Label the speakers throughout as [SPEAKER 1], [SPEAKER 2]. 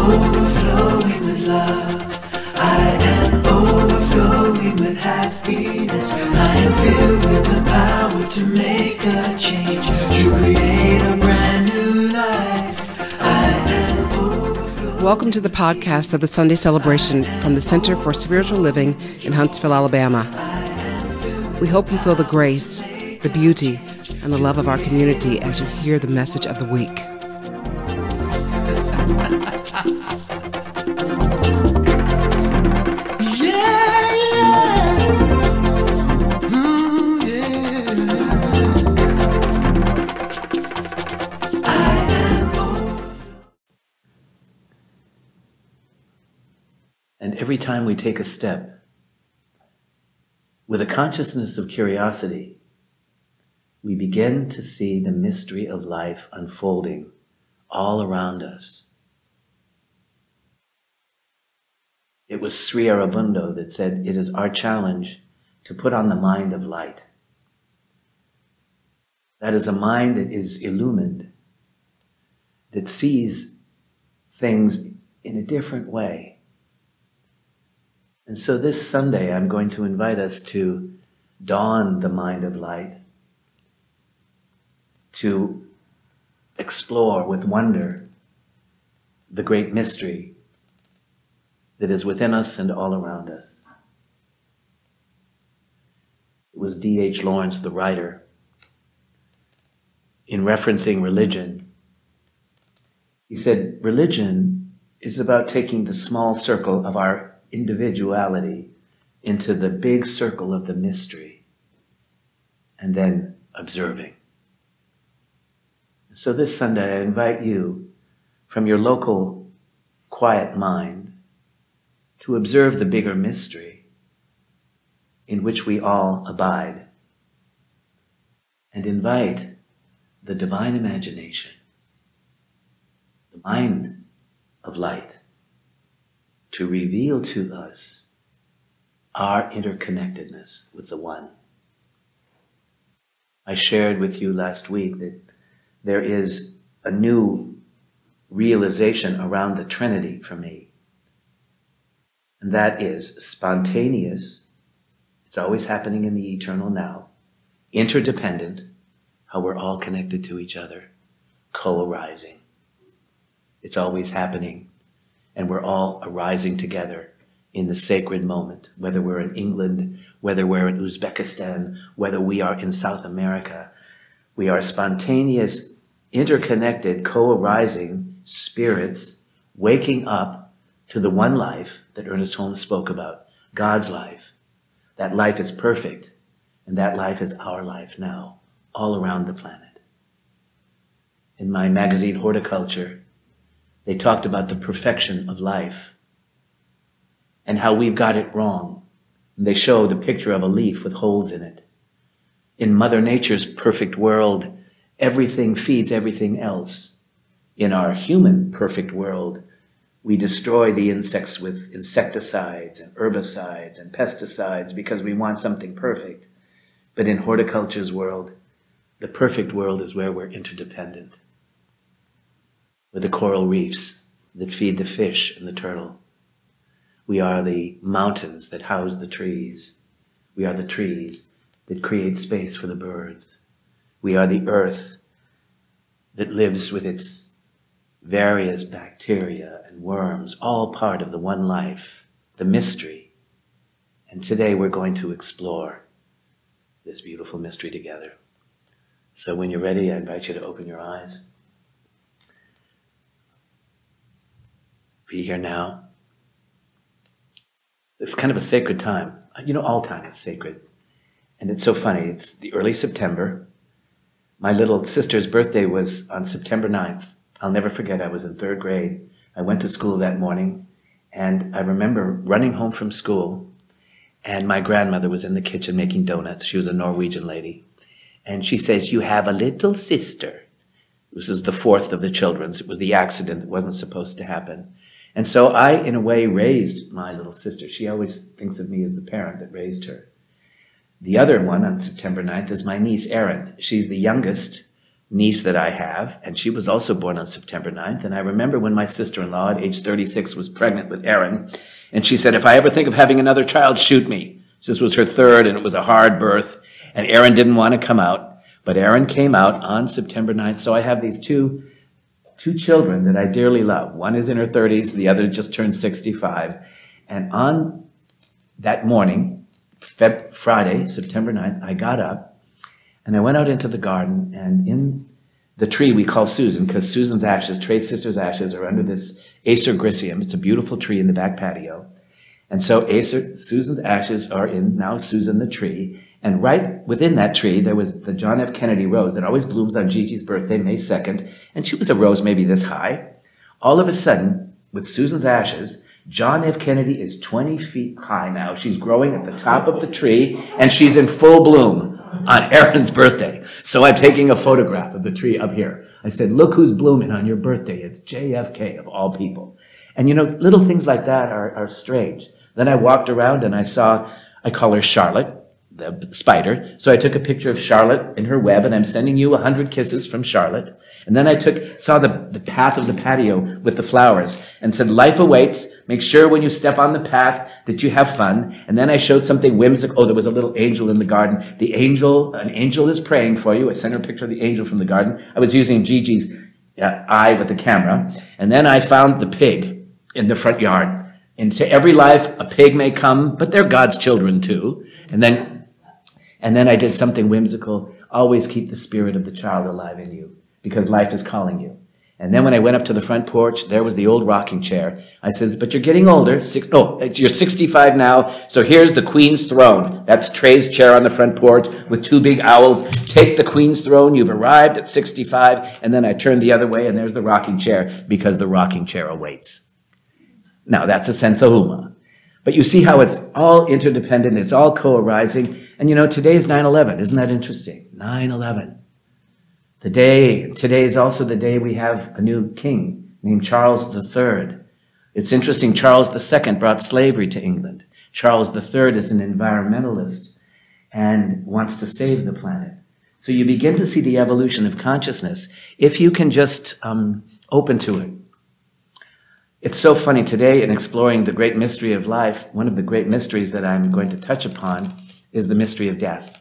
[SPEAKER 1] overflowing with love. I am overflowing with happiness. I am filled with the power to make a change, to create a brand new life. I am overflowing.
[SPEAKER 2] Welcome to the podcast of the Sunday Celebration from the Center for Spiritual Living in Huntsville, Alabama. We hope you feel the grace, the beauty, and the love of our community as you hear the message of the week.
[SPEAKER 3] And every time we take a step with a consciousness of curiosity, we begin to see the mystery of life unfolding all around us. It was Sri Aurobindo that said, it is our challenge to put on the mind of light. That is a mind that is illumined, that sees things in a different way. And so this Sunday, I'm going to invite us to dawn the mind of light, to explore with wonder the great mystery that is within us and all around us. It was D.H. Lawrence, the writer, in referencing religion. He said, religion is about taking the small circle of our individuality into the big circle of the mystery and then observing. So this Sunday, I invite you from your local quiet mind to observe the bigger mystery in which we all abide, and invite the divine imagination, the mind of light, to reveal to us our interconnectedness with the One. I shared with you last week that there is a new realization around the Trinity for me. And that is spontaneous, it's always happening in the eternal now, interdependent, how we're all connected to each other, co-arising. It's always happening, and we're all arising together in the sacred moment, whether we're in England, whether we're in Uzbekistan, whether we are in South America. We are spontaneous, interconnected, co-arising spirits waking up to the one life that Ernest Holmes spoke about, God's life. That life is perfect, and that life is our life now, all around the planet. In my magazine, Horticulture, they talked about the perfection of life and how we've got it wrong. And they show the picture of a leaf with holes in it. In Mother Nature's perfect world, everything feeds everything else. In our human perfect world, we destroy the insects with insecticides and herbicides and pesticides because we want something perfect. But in horticulture's world, the perfect world is where we're interdependent. With the coral reefs that feed the fish and the turtle. We are the mountains that house the trees. We are the trees that create space for the birds. We are the earth that lives with its various bacteria and worms, all part of the one life, the mystery. And today we're going to explore this beautiful mystery together. So when you're ready, I invite you to open your eyes. Be here now. It's kind of a sacred time. You know, all time is sacred. And it's so funny. It's the early September. My little sister's birthday was on September 9th. I'll never forget, I was in 3rd grade. I went to school that morning, and I remember running home from school, and my grandmother was in the kitchen making donuts. She was a Norwegian lady. And she says, "You have a little sister." This is the 4th of the children's. It was the accident that wasn't supposed to happen. And so I, in a way, raised my little sister. She always thinks of me as the parent that raised her. The other one on September 9th is my niece, Erin. She's the youngest niece that I have, and she was also born on September 9th. And I remember when my sister-in-law at age 36 was pregnant with Aaron, and she said, if I ever think of having another child, shoot me. This was her third, and it was a hard birth, and Aaron didn't want to come out, but Aaron came out on September 9th. So I have these two children that I dearly love. One is in her 30s, the other just turned 65. And on that morning, Friday, September 9th, I got up and I went out into the garden, and in the tree we call Susan, because Susan's ashes, Trey's sister's ashes, are under this Acer grisseum. It's a beautiful tree in the back patio. And so Susan's ashes are in now Susan the tree. And right within that tree, there was the John F. Kennedy rose that always blooms on Gigi's birthday, May 2nd. And she was a rose maybe this high. All of a sudden, with Susan's ashes, John F. Kennedy is 20 feet high now. She's growing at the top of the tree, and she's in full bloom on Aaron's birthday. So I'm taking a photograph of the tree up here. I said, look who's blooming on your birthday. It's JFK of all people. And little things like that are strange. Then I walked around and I call her Charlotte, the spider. So I took a picture of Charlotte in her web, and I'm sending you 100 kisses from Charlotte. And then I saw the path of the patio with the flowers and said, life awaits. Make sure when you step on the path that you have fun. And then I showed something whimsical. Oh, there was a little angel in the garden. An angel is praying for you. I sent her a picture of the angel from the garden. I was using Gigi's eye with the camera. And then I found the pig in the front yard. Into every life, a pig may come, but they're God's children too. And then I did something whimsical. Always keep the spirit of the child alive in you, because life is calling you. And then when I went up to the front porch, there was the old rocking chair. I says, but you're getting older. You're 65 now. So here's the Queen's throne. That's Trey's chair on the front porch with two big owls. Take the Queen's throne. You've arrived at 65. And then I turned the other way, and there's the rocking chair, because the rocking chair awaits. Now, that's a sense of humor. But you see how it's all interdependent. It's all co-arising. And today is 9/11. Isn't that interesting? 9/11. Today is also the day we have a new king named Charles III. It's interesting, Charles II brought slavery to England. Charles III is an environmentalist and wants to save the planet. So you begin to see the evolution of consciousness if you can just open to it. It's so funny today in exploring the great mystery of life. One of the great mysteries that I'm going to touch upon is the mystery of death.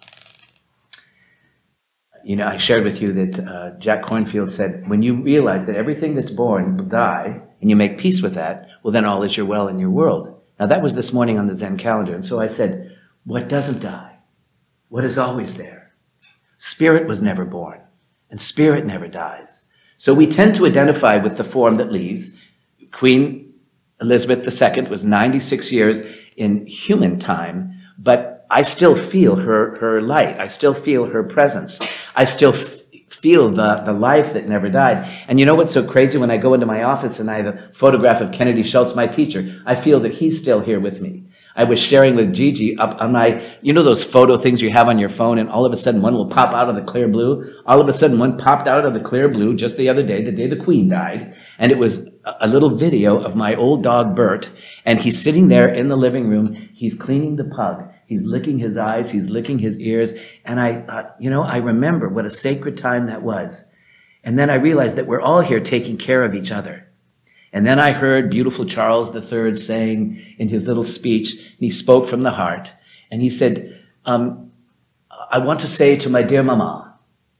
[SPEAKER 3] I shared with you that Jack Kornfield said, when you realize that everything that's born will die, and you make peace with that, well, then all is your well in your world. Now, that was this morning on the Zen calendar. And so I said, what doesn't die? What is always there? Spirit was never born, and spirit never dies. So we tend to identify with the form that leaves. Queen Elizabeth II was 96 years in human time, but I still feel her light. I still feel her presence. I still feel the life that never died. And you know what's so crazy? When I go into my office and I have a photograph of Kennedy Schultz, my teacher, I feel that he's still here with me. I was sharing with Gigi up on my, those photo things you have on your phone, and all of a sudden one will pop out of the clear blue. All of a sudden one popped out of the clear blue just the other day, the day the Queen died. And it was a little video of my old dog, Bert, and he's sitting there in the living room. He's cleaning the pug. He's licking his eyes. He's licking his ears. And I thought, I remember what a sacred time that was. And then I realized that we're all here taking care of each other. And then I heard beautiful Charles III saying in his little speech, and he spoke from the heart, and he said, I want to say to my dear mama,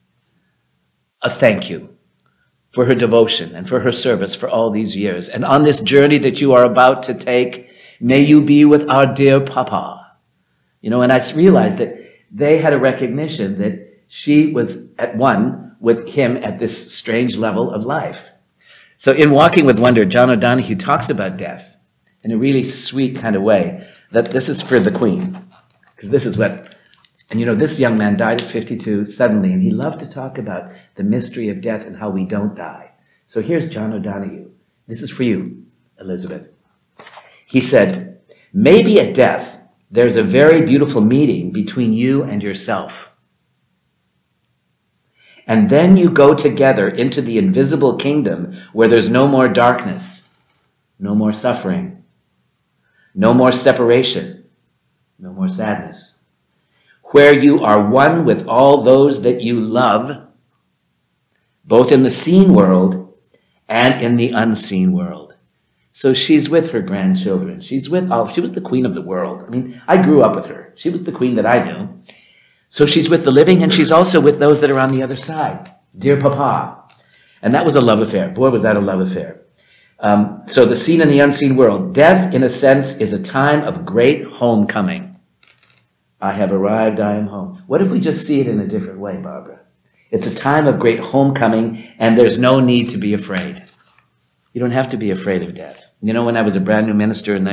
[SPEAKER 3] a thank you for her devotion and for her service for all these years. And on this journey that you are about to take, may you be with our dear papa. And I realized that they had a recognition that she was at one with him at this strange level of life. So in Walking with Wonder, John O'Donohue talks about death in a really sweet kind of way, that this is for the Queen. Because this is what, this young man died at 52 suddenly, and he loved to talk about the mystery of death and how we don't die. So here's John O'Donohue. This is for you, Elizabeth. He said, maybe at death, there's a very beautiful meeting between you and yourself. And then you go together into the invisible kingdom where there's no more darkness, no more suffering, no more separation, no more sadness, where you are one with all those that you love, both in the seen world and in the unseen world. So she's with her grandchildren. She was the queen of the world. I mean, I grew up with her. She was the queen that I knew. So she's with the living, and she's also with those that are on the other side. Dear Papa. And that was a love affair. Boy, was that a love affair. So the seen and the unseen world. Death, in a sense, is a time of great homecoming. I have arrived, I am home. What if we just see it in a different way, Barbara? It's a time of great homecoming, and there's no need to be afraid. You don't have to be afraid of death. You know, when I was a brand new minister in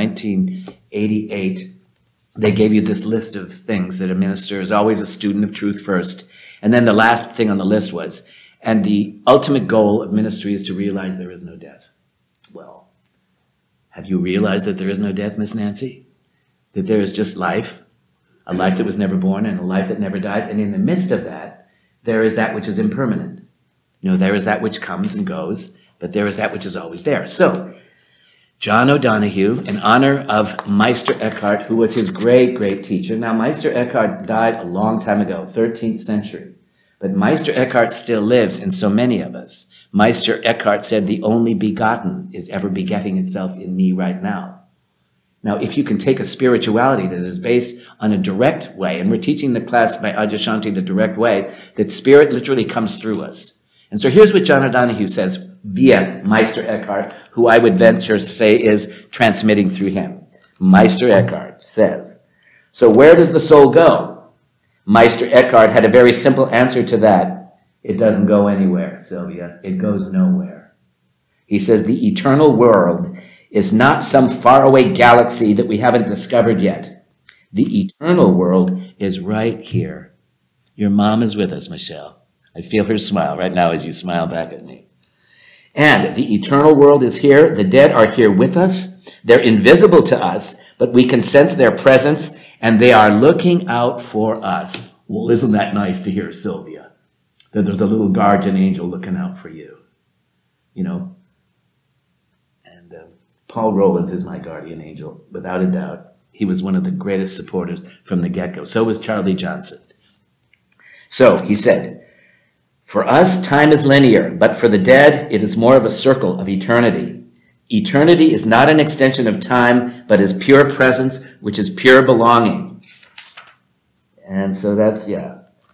[SPEAKER 3] 1988, they gave you this list of things that a minister is always a student of truth first. And then the last thing on the list was, and the ultimate goal of ministry is to realize there is no death. Well, have you realized that there is no death, Miss Nancy? That there is just life, a life that was never born and a life that never dies. And in the midst of that, there is that which is impermanent. You know, there is that which comes and goes, but there is that which is always there. So, John O'Donohue, in honor of Meister Eckhart, who was his great, great teacher. Now, Meister Eckhart died a long time ago, 13th century. But Meister Eckhart still lives in so many of us. Meister Eckhart said, the only begotten is ever begetting itself in me right now. Now, if you can take a spirituality that is based on a direct way, and we're teaching the class by Adyashanti the direct way, that spirit literally comes through us. And so here's what John O'Donohue says via Meister Eckhart, who I would venture to say is transmitting through him. Meister Eckhart says, so where does the soul go? Meister Eckhart had a very simple answer to that. It doesn't go anywhere, Sylvia. It goes nowhere. He says the eternal world is not some faraway galaxy that we haven't discovered yet. The eternal world is right here. Your mom is with us, Michelle. I feel her smile right now as you smile back at me. And the eternal world is here. The dead are here with us. They're invisible to us, but we can sense their presence, and they are looking out for us. Well, isn't that nice to hear, Sylvia? That there's a little guardian angel looking out for you. You know? And Paul Rollins is my guardian angel, without a doubt. He was one of the greatest supporters from the get-go. So was Charlie Johnson. So, he said, for us, time is linear, but for the dead, it is more of a circle of eternity. Eternity is not an extension of time, but is pure presence, which is pure belonging. And so that's, yeah.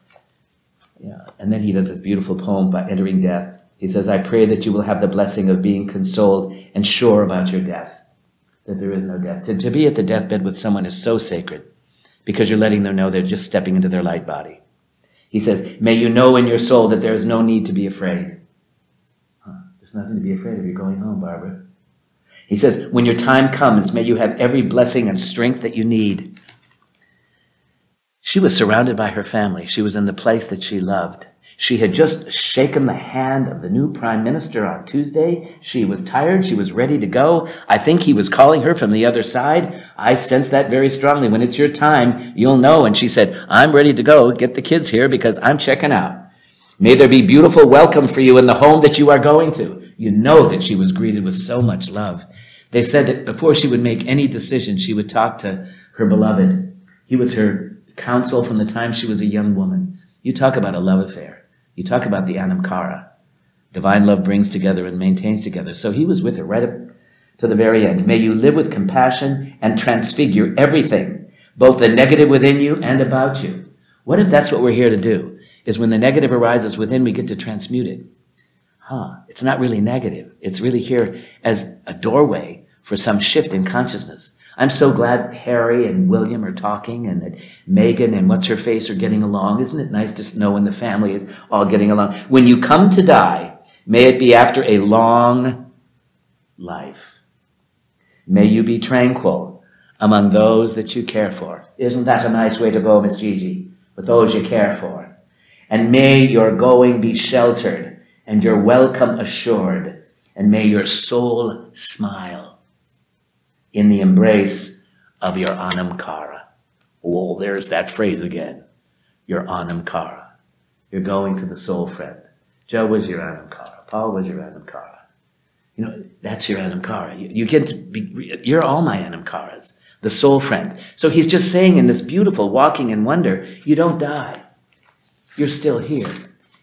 [SPEAKER 3] And then he does this beautiful poem by entering death. He says, I pray that you will have the blessing of being consoled and sure about your death, that there is no death. To be at the deathbed with someone is so sacred, because you're letting them know they're just stepping into their light body. He says, may you know in your soul that there is no need to be afraid. There's nothing to be afraid of. You're going home, Barbara. He says, when your time comes, may you have every blessing and strength that you need. She was surrounded by her family. She was in the place that she loved. She had just shaken the hand of the new prime minister on Tuesday. She was tired. She was ready to go. I think he was calling her from the other side. I sense that very strongly. When it's your time, you'll know. And she said, I'm ready to go. Get the kids here because I'm checking out. May there be beautiful welcome for you in the home that you are going to. You know that she was greeted with so much love. They said that before she would make any decision, she would talk to her beloved. He was her counsel from the time she was a young woman. You talk about a love affair. You talk about the Anamkara. Divine love brings together and maintains together. So he was with her right up to the very end. May you live with compassion and transfigure everything, both the negative within you and about you. What if that's what we're here to do? Is when the negative arises within, we get to transmute it. It's not really negative. It's really here as a doorway for some shift in consciousness. I'm so glad Harry and William are talking and that Megan and what's-her-face are getting along. Isn't it nice to know when the family is all getting along? When you come to die, may it be after a long life. May you be tranquil among those that you care for. Isn't that a nice way to go, Miss Gigi? With those you care for. And may your going be sheltered and your welcome assured. And may your soul smile in the embrace of your Anamkara. Oh, there's that phrase again. Your Anamkara. You're going to the soul friend. Joe was your Anamkara. Paul was your Anamkara. You know, that's your Anamkara. You get to be, you're all my Anamkaras. The soul friend. So he's just saying in this beautiful walking in wonder, you don't die. You're still here.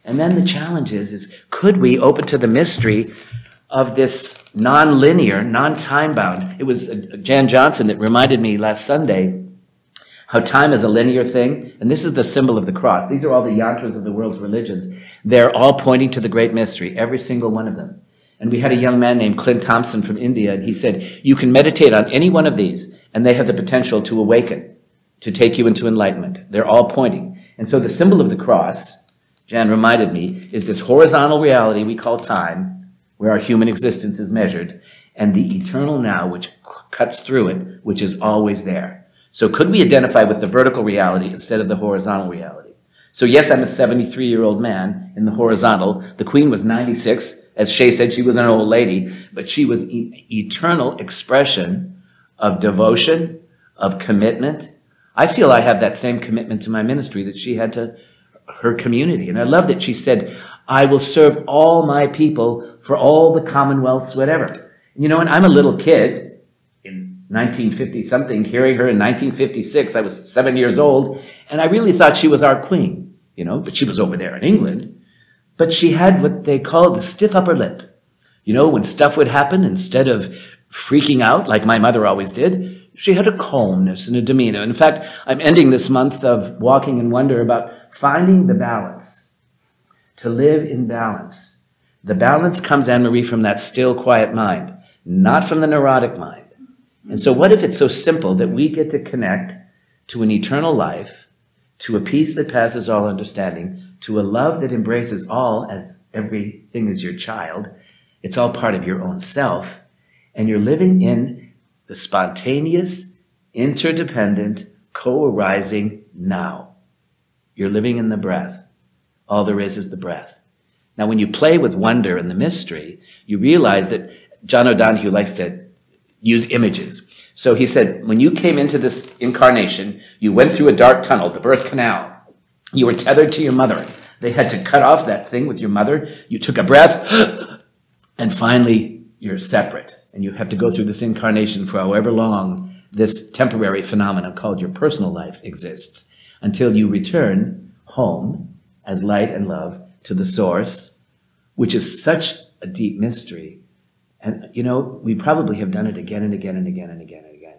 [SPEAKER 3] And then the challenge is could we open to the mystery of this non-linear, non-time-bound? It was Jan Johnson that reminded me last Sunday how time is a linear thing. And this is the symbol of the cross. These are all the yantras of the world's religions. They're all pointing to the great mystery, every single one of them. And we had a young man named Clint Thompson from India, and he said, you can meditate on any one of these, and they have the potential to awaken, to take you into enlightenment. They're all pointing. And so the symbol of the cross, Jan reminded me, is this horizontal reality we call time, where our human existence is measured, and the eternal now, which cuts through it, which is always there. So could we identify with the vertical reality instead of the horizontal reality? So yes, I'm a 73-year-old man in the horizontal. The Queen was 96. As Shay said, she was an old lady, but she was eternal expression of devotion, of commitment. I feel I have that same commitment to my ministry that she had to her community. And I love that she said, I will serve all my people for all the commonwealths, whatever. You know, and I'm a little kid in 1950-something, hearing her in 1956. I was 7 years old, and I really thought she was our queen, you know, but she was over there in England. But she had what they called the stiff upper lip. You know, when stuff would happen, instead of freaking out like my mother always did, she had a calmness and a demeanor. In fact, I'm ending this month of Walking in Wonder about finding the balance, to live in balance. The balance comes, Anne-Marie, from that still, quiet mind, not from the neurotic mind. And so what if it's so simple that we get to connect to an eternal life, to a peace that passes all understanding, to a love that embraces all as everything is your child. It's all part of your own self. And you're living in the spontaneous, interdependent, co-arising now. You're living in the breath. All there is the breath. Now, when you play with wonder and the mystery, you realize that John O'Donohue likes to use images. So he said, when you came into this incarnation, you went through a dark tunnel, the birth canal. You were tethered to your mother. They had to cut off that thing with your mother. You took a breath, and finally you're separate. And you have to go through this incarnation for however long this temporary phenomenon called your personal life exists, until you return home as light and love to the source, which is such a deep mystery. And, you know, we probably have done it again and again and again and again and again.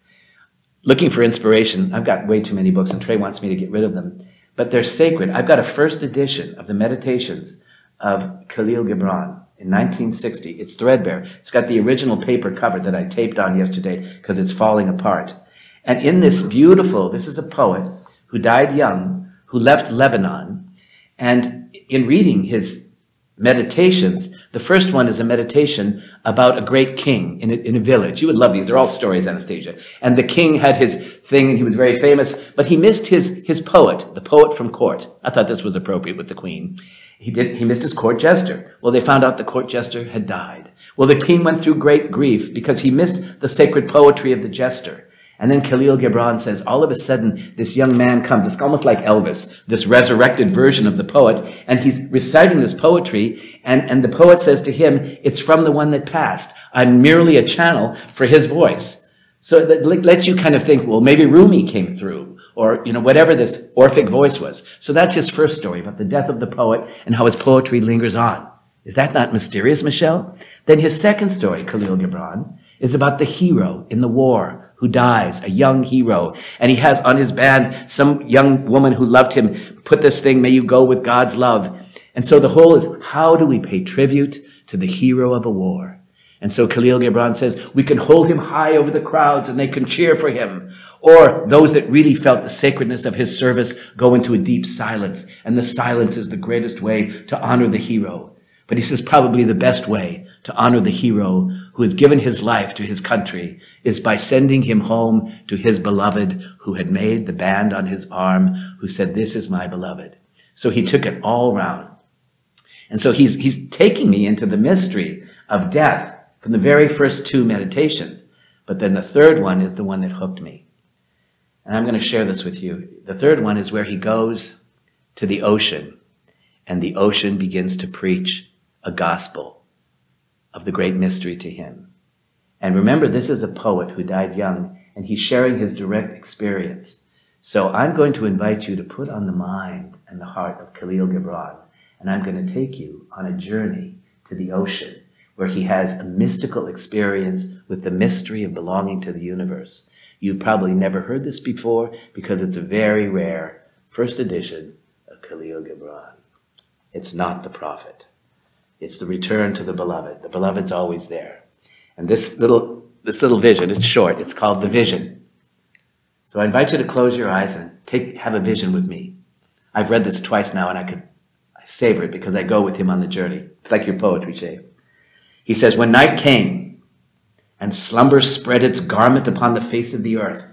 [SPEAKER 3] Looking for inspiration, I've got way too many books, and Trey wants me to get rid of them, but they're sacred. I've got a first edition of the Meditations of Khalil Gibran in 1960. It's threadbare. It's got the original paper cover that I taped on yesterday because it's falling apart. And in this this is a poet who died young, who left Lebanon, and in reading his meditations, the first one is a meditation about a great king in a village. You would love these. They're all stories, Anastasia. And the king had his thing, and he was very famous, but he missed his poet, the poet from court. I thought this was appropriate with the queen. He missed his court jester. Well, they found out the court jester had died. Well, the king went through great grief because he missed the sacred poetry of the jester. And then Khalil Gibran says, all of a sudden, this young man comes. It's almost like Elvis, this resurrected version of the poet. And he's reciting this poetry. And the poet says to him, it's from the one that passed. I'm merely a channel for his voice. So that lets you kind of think, well, maybe Rumi came through, or, you know, whatever this Orphic voice was. So that's his first story about the death of the poet and how his poetry lingers on. Is that not mysterious, Michelle? Then his second story, Khalil Gibran, is about the hero in the war who dies, a young hero. And he has on his band some young woman who loved him, put this thing, may you go with God's love. And so the whole is, how do we pay tribute to the hero of a war? And so Khalil Gibran says, we can hold him high over the crowds and they can cheer for him. Or those that really felt the sacredness of his service go into a deep silence. And the silence is the greatest way to honor the hero. But he says probably the best way to honor the hero who has given his life to his country is by sending him home to his beloved who had made the band on his arm, who said, this is my beloved. So he took it all round. And so he's taking me into the mystery of death from the very first two meditations. But then the third one is the one that hooked me. And I'm going to share this with you. The third one is where he goes to the ocean, and the ocean begins to preach a gospel of the great mystery to him. And remember, this is a poet who died young, and he's sharing his direct experience. So I'm going to invite you to put on the mind and the heart of Khalil Gibran and I'm going to take you on a journey to the ocean where he has a mystical experience with the mystery of belonging to the universe. You've probably never heard this before because it's a very rare first edition of Khalil Gibran. It's not the prophet. It's the return to the beloved. The beloved's always there. And this little vision, it's short, it's called The Vision. So I invite you to close your eyes and have a vision with me. I've read this twice now and I savor it because I go with him on the journey. It's like your poetry, Shay. He says, when night came and slumber spread its garment upon the face of the earth,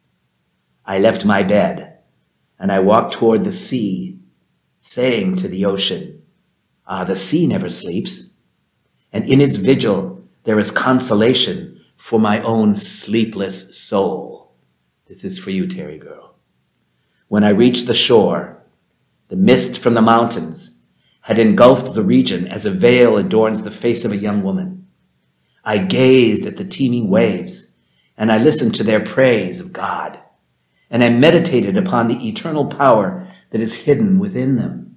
[SPEAKER 3] I left my bed and I walked toward the sea, saying to the ocean, the sea never sleeps, and in its vigil there is consolation for my own sleepless soul. This is for you, Terry girl. When I reached the shore, the mist from the mountains had engulfed the region as a veil adorns the face of a young woman. I gazed at the teeming waves, and I listened to their praise of God, and I meditated upon the eternal power that is hidden within them.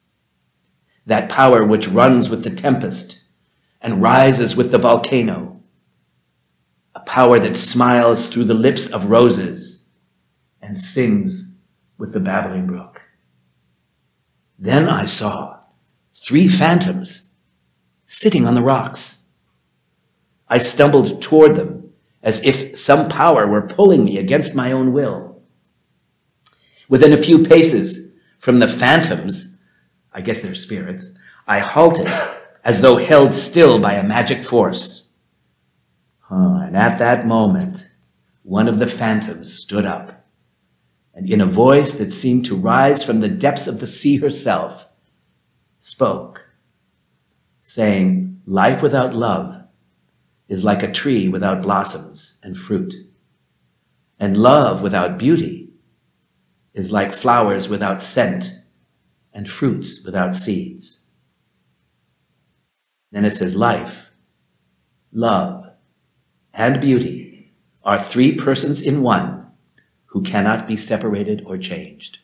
[SPEAKER 3] That power which runs with the tempest and rises with the volcano, a power that smiles through the lips of roses and sings with the babbling brook. Then I saw 3 phantoms sitting on the rocks. I stumbled toward them as if some power were pulling me against my own will. Within a few paces from the phantoms, I guess they're spirits, I halted as though held still by a magic force. And at that moment, one of the phantoms stood up, and in a voice that seemed to rise from the depths of the sea herself, spoke, saying, life without love is like a tree without blossoms and fruit, and love without beauty is like flowers without scent and fruits without seeds. Then it says, life, love, and beauty are 3 persons in one who cannot be separated or changed.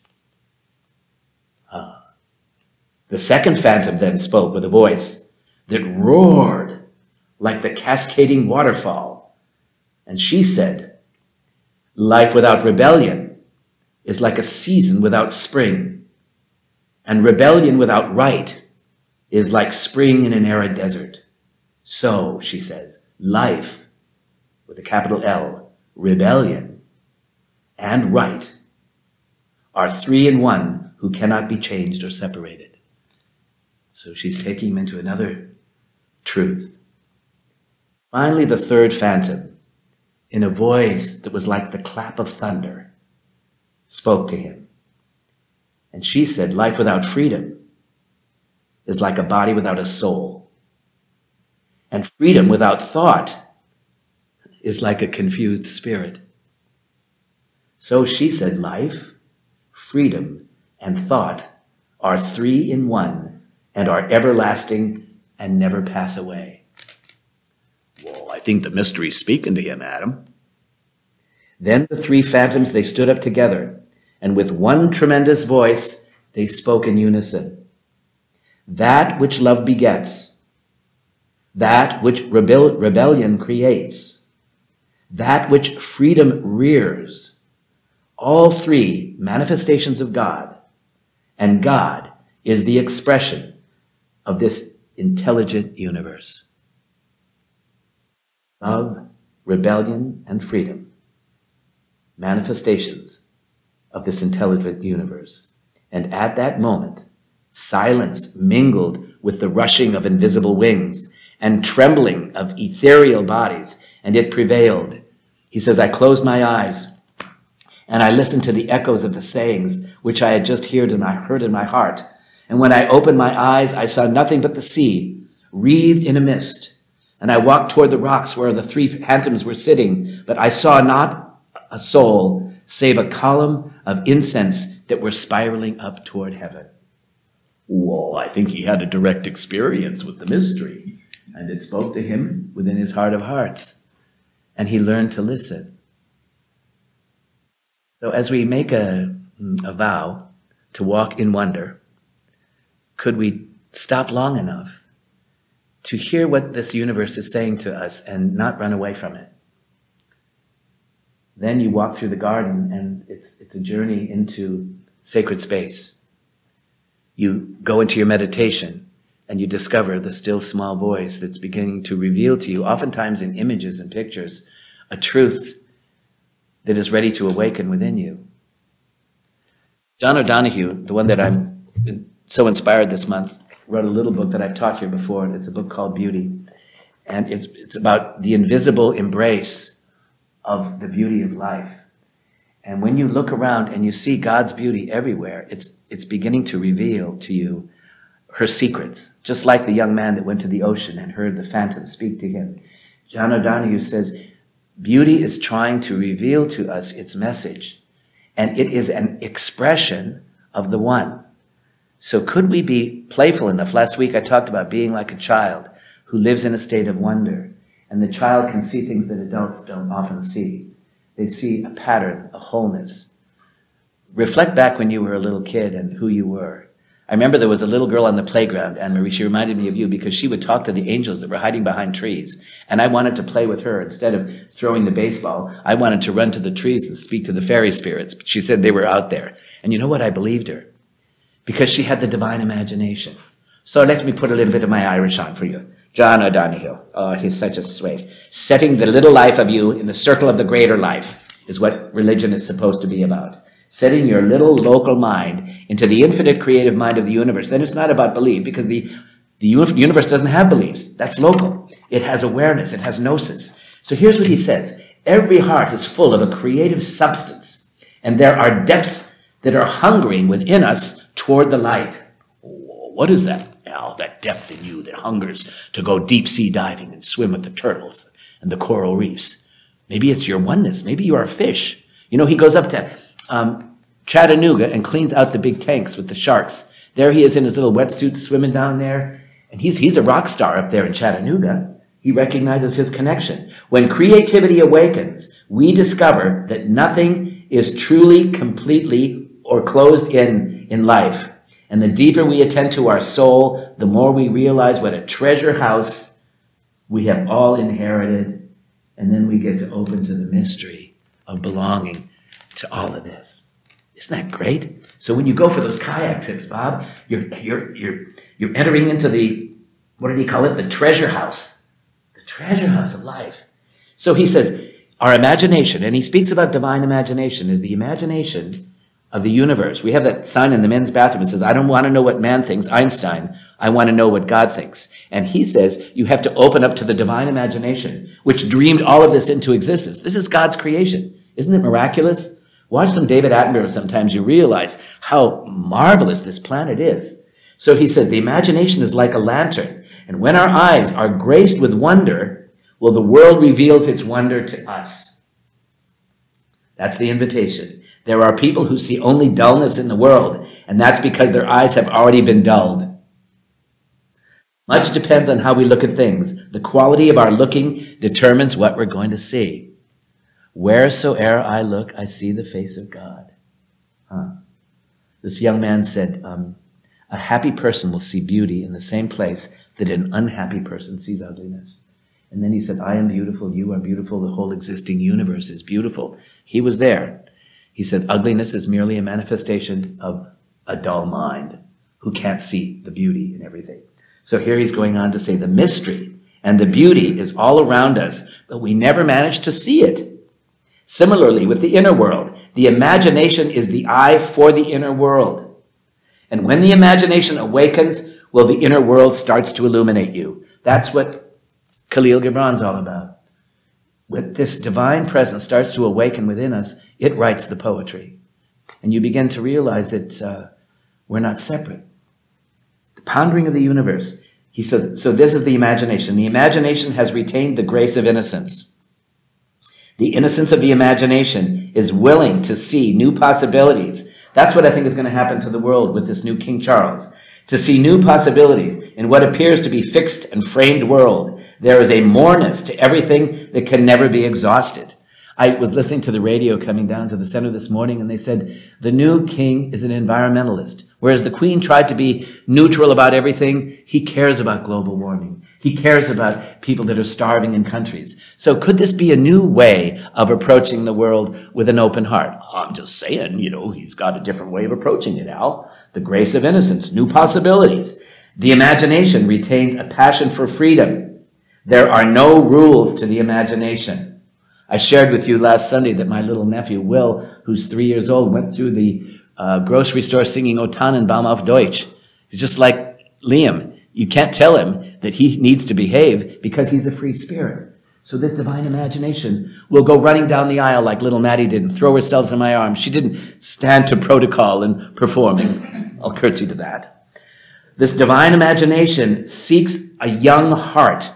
[SPEAKER 3] The second phantom then spoke with a voice that roared like the cascading waterfall. And she said, life without rebellion is like a season without spring, and rebellion without right is like spring in an arid desert. So, she says, life, with a capital L, rebellion, and right are 3 in one who cannot be changed or separated. So she's taking him into another truth. Finally, the third phantom, in a voice that was like the clap of thunder, spoke to him. And she said, life without freedom is like a body without a soul. And freedom without thought is like a confused spirit. So she said, life, freedom, and thought are 3 in one, and are everlasting and never pass away. Well, I think the mystery's speaking to him, Adam. Then the 3 phantoms, they stood up together, and with one tremendous voice, they spoke in unison. That which love begets, that which rebellion creates, that which freedom rears, all 3 manifestations of God, and God is the expression of this intelligent universe. Love, rebellion, and freedom, manifestations of this intelligent universe. And at that moment, silence mingled with the rushing of invisible wings and trembling of ethereal bodies, and it prevailed. He says, I closed my eyes, and I listened to the echoes of the sayings which I had just heard and I heard in my heart. And when I opened my eyes, I saw nothing but the sea, wreathed in a mist. And I walked toward the rocks where the 3 phantoms were sitting, but I saw not a soul, save a column of incense that were spiraling up toward heaven. Well, I think he had a direct experience with the mystery, and it spoke to him within his heart of hearts, and he learned to listen. So as we make a vow to walk in wonder, could we stop long enough to hear what this universe is saying to us and not run away from it? Then you walk through the garden, and it's a journey into sacred space. You go into your meditation, and you discover the still small voice that's beginning to reveal to you, oftentimes in images and pictures, a truth that is ready to awaken within you. John O'Donohue, the one that I'm so inspired this month, wrote a little book that I've taught here before, and it's a book called Beauty. And it's about the invisible embrace of the beauty of life. And when you look around and you see God's beauty everywhere, it's beginning to reveal to you her secrets, just like the young man that went to the ocean and heard the phantom speak to him. John O'Donohue says, beauty is trying to reveal to us its message, and it is an expression of the one. So could we be playful enough? Last week I talked about being like a child who lives in a state of wonder, and the child can see things that adults don't often see. They see a pattern, a wholeness. Reflect back when you were a little kid and who you were. I remember there was a little girl on the playground, Anne-Marie, she reminded me of you because she would talk to the angels that were hiding behind trees. And I wanted to play with her. Instead of throwing the baseball, I wanted to run to the trees and speak to the fairy spirits. But she said they were out there. And you know what? I believed her because she had the divine imagination. So let me put a little bit of my Irish on for you. John O'Donohue. Oh, he's such a sway. Setting the little life of you in the circle of the greater life is what religion is supposed to be about. Setting your little local mind into the infinite creative mind of the universe. Then it's not about belief, because the universe doesn't have beliefs. That's local. It has awareness. It has gnosis. So here's what he says. Every heart is full of a creative substance, and there are depths that are hungering within us toward the light. What is that? Al, that depth in you that hungers to go deep sea diving and swim with the turtles and the coral reefs. Maybe it's your oneness. Maybe you are a fish. You know, he goes up to Chattanooga and cleans out the big tanks with the sharks. There he is in his little wetsuit swimming down there. And he's a rock star up there in Chattanooga. He recognizes his connection. When creativity awakens, we discover that nothing is truly, completely, or closed in life. And the deeper we attend to our soul, the more we realize what a treasure house we have all inherited. And then we get to open to the mystery of belonging to all of this. Isn't that great? So when you go for those kayak trips, Bob, you're entering into the, what did he call it? The treasure house. The treasure house of life. So he says, our imagination, and he speaks about divine imagination, is the imagination of the universe. We have that sign in the men's bathroom that says, I don't want to know what man thinks, Einstein. I want to know what God thinks. And he says you have to open up to the divine imagination, which dreamed all of this into existence. This is God's creation. Isn't it miraculous? Watch some David Attenborough sometimes. You realize how marvelous this planet is. So he says the imagination is like a lantern. And when our eyes are graced with wonder, well, the world reveals its wonder to us. That's the invitation. There are people who see only dullness in the world, and that's because their eyes have already been dulled. Much depends on how we look at things. The quality of our looking determines what we're going to see. Wheresoe'er I look, I see the face of God. This young man said, a happy person will see beauty in the same place that an unhappy person sees ugliness. And then he said, I am beautiful, you are beautiful, the whole existing universe is beautiful. He was there. He said, ugliness is merely a manifestation of a dull mind who can't see the beauty in everything. So here he's going on to say the mystery and the beauty is all around us, but we never manage to see it. Similarly, with the inner world, the imagination is the eye for the inner world. And when the imagination awakens, well, the inner world starts to illuminate you. That's what Khalil Gibran's all about. When this divine presence starts to awaken within us, it writes the poetry. And you begin to realize that we're not separate. The pondering of the universe. He said, so this is the imagination. The imagination has retained the grace of innocence. The innocence of the imagination is willing to see new possibilities. That's what I think is going to happen to the world with this new King Charles. To see new possibilities in what appears to be fixed and framed world. There is a moreness to everything that can never be exhausted. I was listening to the radio coming down to the center this morning, and they said the new king is an environmentalist. Whereas the queen tried to be neutral about everything, he cares about global warming. He cares about people that are starving in countries. So could this be a new way of approaching the world with an open heart? I'm just saying, he's got a different way of approaching it, Al. The grace of innocence, new possibilities. The imagination retains a passion for freedom. There are no rules to the imagination. I shared with you last Sunday that my little nephew, Will, who's 3 years old, went through the grocery store singing O Tannenbaum auf Deutsch. He's just like Liam. You can't tell him that he needs to behave because he's a free spirit. So this divine imagination will go running down the aisle like little Maddie did and throw herself in my arms. She didn't stand to protocol and performing. I'll curtsy to that. This divine imagination seeks a young heart,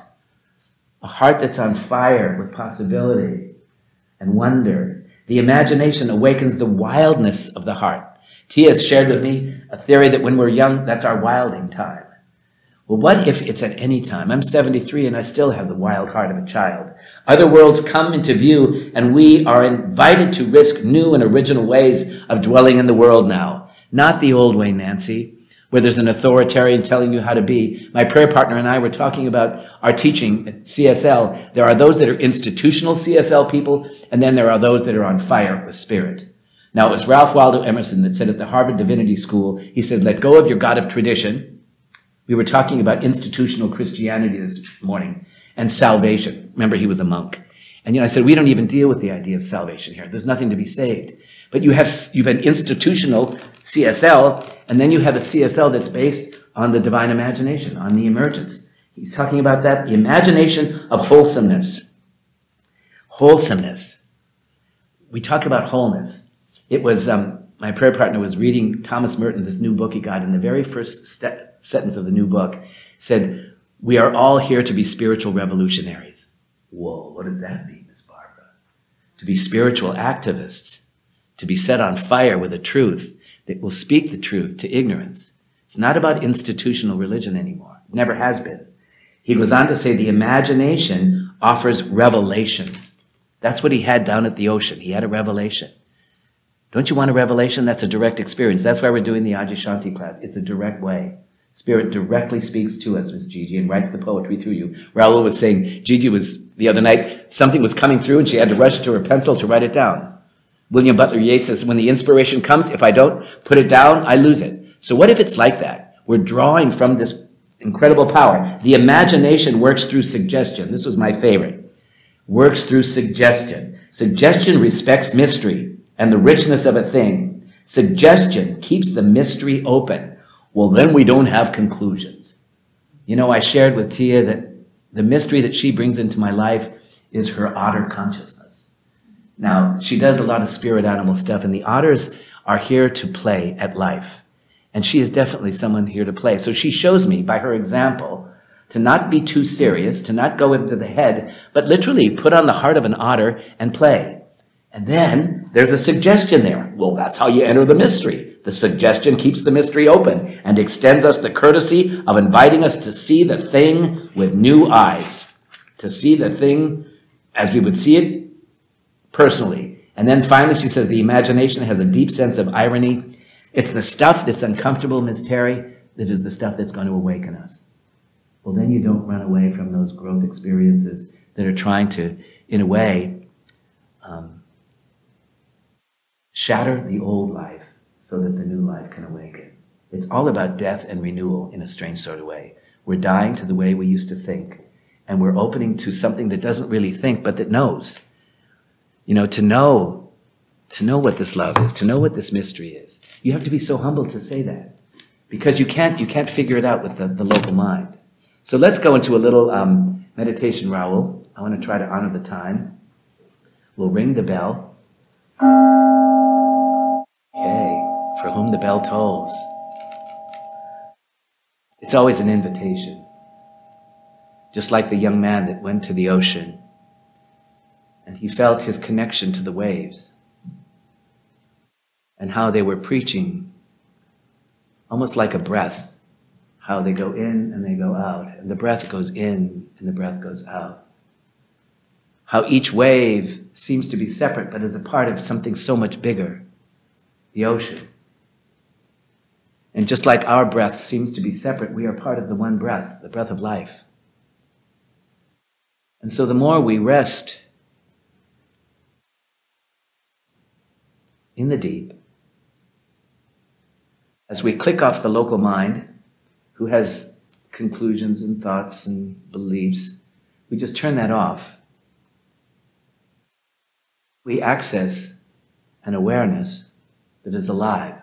[SPEAKER 3] a heart that's on fire with possibility and wonder. The imagination awakens the wildness of the heart. Tia has shared with me a theory that when we're young, that's our wilding time. Well, what if it's at any time? I'm 73 and I still have the wild heart of a child. Other worlds come into view and we are invited to risk new and original ways of dwelling in the world now. Not the old way, Nancy, where there's an authoritarian telling you how to be. My prayer partner and I were talking about our teaching at CSL. There are those that are institutional CSL people, and then there are those that are on fire with spirit. Now, it was Ralph Waldo Emerson that said at the Harvard Divinity School, he said, let go of your God of tradition. We were talking about institutional Christianity this morning and salvation. Remember, he was a monk. And I said, we don't even deal with the idea of salvation here. There's nothing to be saved. But you've an institutional CSL, and then you have a CSL that's based on the divine imagination, on the emergence. He's talking about that, the imagination of wholesomeness. Wholesomeness. We talk about wholeness. It was, my prayer partner was reading Thomas Merton, this new book he got, in the very first sentence of the new book said, we are all here to be spiritual revolutionaries. Whoa, what does that mean, Miss Barbara? To be spiritual activists, to be set on fire with a truth that will speak the truth to ignorance. It's not about institutional religion anymore. It never has been. He goes on to say the imagination offers revelations. That's what he had down at the ocean. He had a revelation. Don't you want a revelation? That's a direct experience. That's why we're doing the Adyashanti class. It's a direct way. Spirit directly speaks to us, Miss Gigi, and writes the poetry through you. Raul was saying, Gigi was, the other night, something was coming through and she had to rush to her pencil to write it down. William Butler Yeats says, when the inspiration comes, if I don't put it down, I lose it. So what if it's like that? We're drawing from this incredible power. The imagination works through suggestion. This was my favorite. Works through suggestion. Suggestion respects mystery and the richness of a thing. Suggestion keeps the mystery open. Well, then we don't have conclusions. I shared with Tia that the mystery that she brings into my life is her otter consciousness. Now, she does a lot of spirit animal stuff, and the otters are here to play at life. And she is definitely someone here to play. So she shows me, by her example, to not be too serious, to not go into the head, but literally put on the heart of an otter and play. And then there's a suggestion there. Well, that's how you enter the mystery. The suggestion keeps the mystery open and extends us the courtesy of inviting us to see the thing with new eyes, to see the thing as we would see it personally. And then finally she says the imagination has a deep sense of irony. It's the stuff that's uncomfortable, Ms. Terry, that is the stuff that's going to awaken us. Well, then you don't run away from those growth experiences that are trying to, in a way, shatter the old life so that the new life can awaken. It's all about death and renewal in a strange sort of way. We're dying to the way we used to think, and we're opening to something that doesn't really think, but that knows. To know what this love is, to know what this mystery is. You have to be so humble to say that, because you can't figure it out with the local mind. So let's go into a little meditation, Raul. I want to try to honor the time. We'll ring the bell. Okay, for whom the bell tolls. It's always an invitation. Just like the young man that went to the ocean and he felt his connection to the waves and how they were preaching almost like a breath, how they go in and they go out, and the breath goes in and the breath goes out. how each wave seems to be separate but is a part of something so much bigger, the ocean. And just like our breath seems to be separate, we are part of the one breath, the breath of life. And so the more we rest in the deep, as we click off the local mind, who has conclusions and thoughts and beliefs, we just turn that off. We access an awareness that is alive.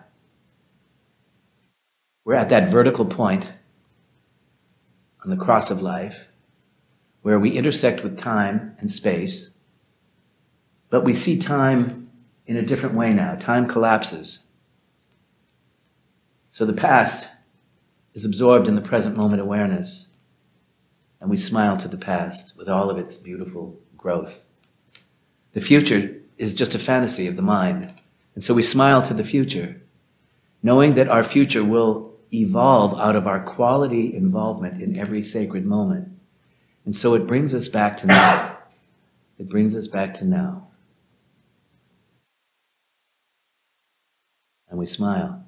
[SPEAKER 3] We're at that vertical point on the cross of life where we intersect with time and space, but we see time in a different way now. Time collapses. So the past is absorbed in the present moment awareness, and we smile to the past with all of its beautiful growth. The future is just a fantasy of the mind, and so we smile to the future, knowing that our future will evolve out of our quality involvement in every sacred moment. And so it brings us back to now. It brings us back to now. And we smile.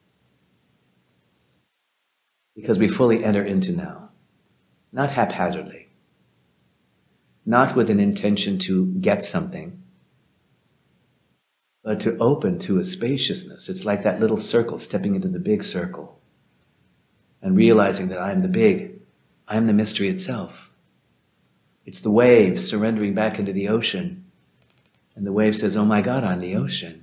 [SPEAKER 3] Because we fully enter into now. Not haphazardly. Not with an intention to get something, but to open to a spaciousness. It's like that little circle stepping into the big circle and realizing that I am the big, I am the mystery itself. It's the wave surrendering back into the ocean, and the wave says, oh my God, I'm the ocean.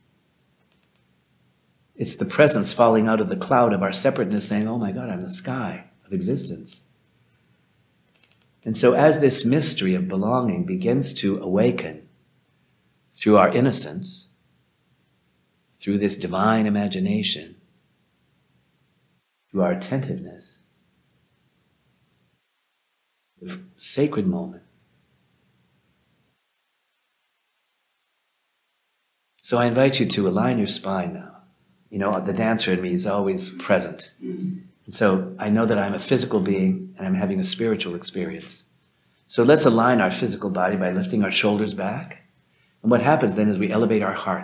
[SPEAKER 3] It's the presence falling out of the cloud of our separateness saying, oh my God, I'm the sky of existence. And so as this mystery of belonging begins to awaken through our innocence, through this divine imagination, through our attentiveness, the sacred moment. So I invite you to align your spine now. You know, the dancer in me is always present. And so I know that I'm a physical being and I'm having a spiritual experience. So let's align our physical body by lifting our shoulders back. And what happens then is we elevate our heart.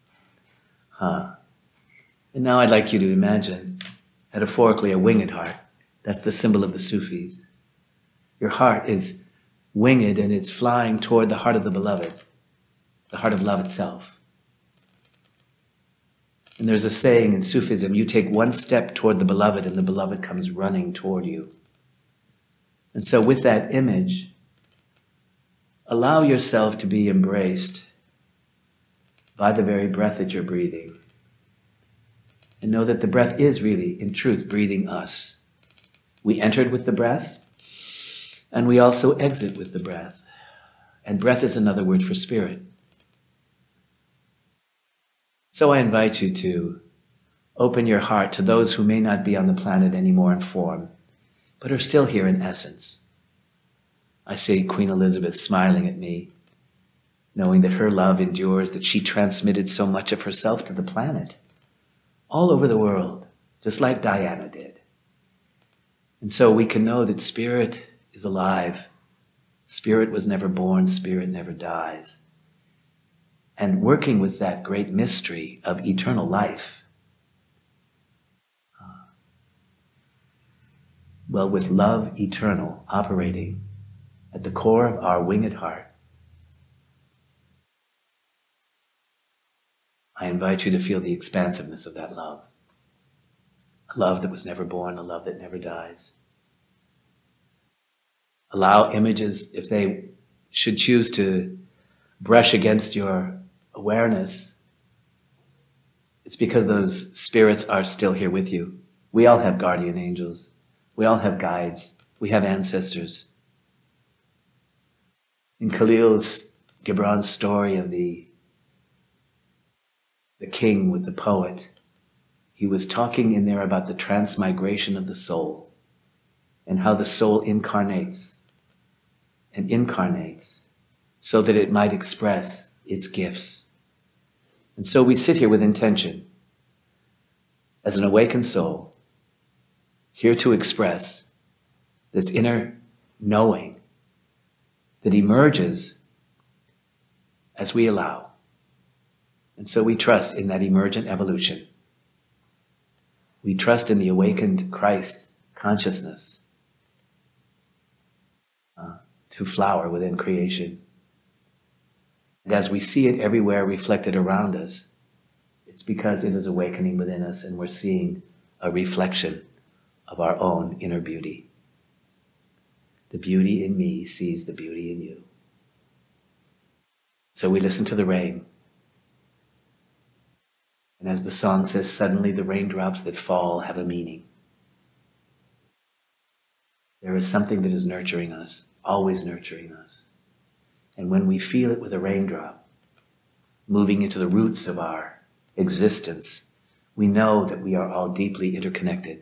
[SPEAKER 3] And now I'd like you to imagine, metaphorically, a winged heart. That's the symbol of the Sufis. Your heart is winged and it's flying toward the heart of the beloved, the heart of love itself. And there's a saying in Sufism, you take one step toward the beloved and the beloved comes running toward you. And so with that image, allow yourself to be embraced by the very breath that you're breathing. And know that the breath is really, in truth, breathing us. We entered with the breath, and we also exit with the breath. And breath is another word for spirit. So I invite you to open your heart to those who may not be on the planet anymore in form, but are still here in essence. I see Queen Elizabeth smiling at me, knowing that her love endures, that she transmitted so much of herself to the planet, all over the world, just like Diana did. And so we can know that spirit is alive. Spirit was never born, spirit never dies. And working with that great mystery of eternal life, well, with love eternal operating at the core of our winged heart, I invite you to feel the expansiveness of that love. A love that was never born, a love that never dies. Allow images, if they should choose to brush against your awareness, it's because those spirits are still here with you. We all have guardian angels. We all have guides. We have ancestors. In Khalil Gibran's story of the king with the poet, he was talking in there about the transmigration of the soul and how the soul incarnates and incarnates so that it might express its gifts. And so we sit here with intention as an awakened soul, here to express this inner knowing that emerges as we allow. And so we trust in that emergent evolution. We trust in the awakened Christ consciousness to flower within creation. And as we see it everywhere reflected around us, it's because it is awakening within us and we're seeing a reflection of our own inner beauty. The beauty in me sees the beauty in you. So we listen to the rain. And as the song says, suddenly the raindrops that fall have a meaning. There is something that is nurturing us, always nurturing us. And when we feel it with a raindrop, moving into the roots of our existence, we know that we are all deeply interconnected,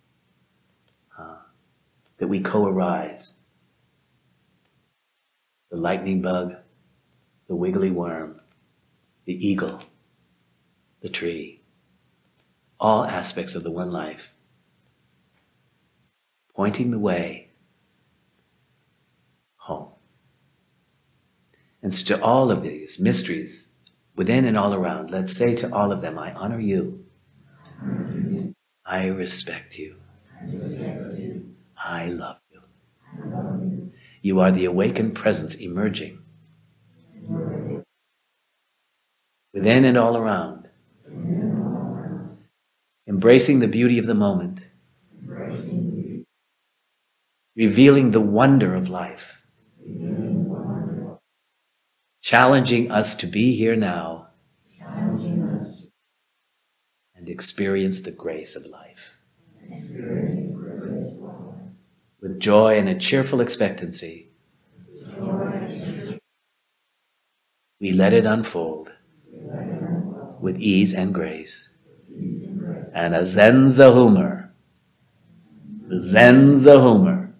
[SPEAKER 3] that we co-arise. The lightning bug, the wiggly worm, the eagle, the tree, all aspects of the one life, pointing the way home. And so to all of these mysteries, within and all around, let's say to all of them, I honor you. I respect you. I love you. You are the awakened presence emerging within and all around, embracing the beauty of the moment, revealing the wonder of life, challenging us to be here now and experience the grace of life. With joy and a cheerful expectancy, we let it unfold with ease and grace. And a Zenza humor. The Zenza humor.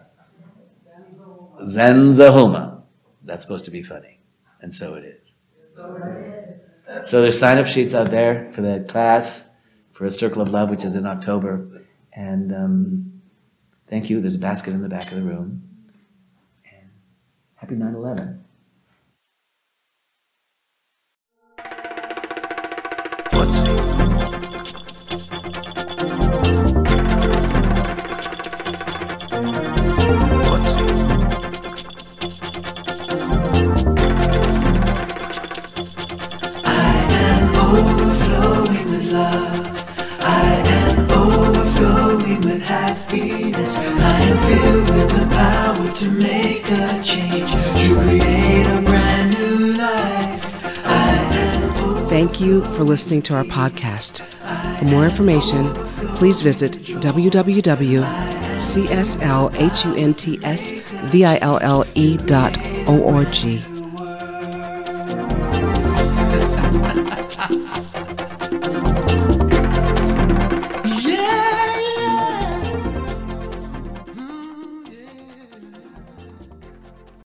[SPEAKER 3] Zenza huma. That's supposed to be funny. And so it is. So there's sign-up sheets out there for the class for A Circle of Love, which is in October. And thank you. There's a basket in the back of the room. And happy 9/11.
[SPEAKER 1] Overflowing with love, I am overflowing with happiness. I am filled with the power to make a change, to create a brand new life.
[SPEAKER 2] Thank you for listening to our podcast. For more information, please visit www.cslhuntsville.org.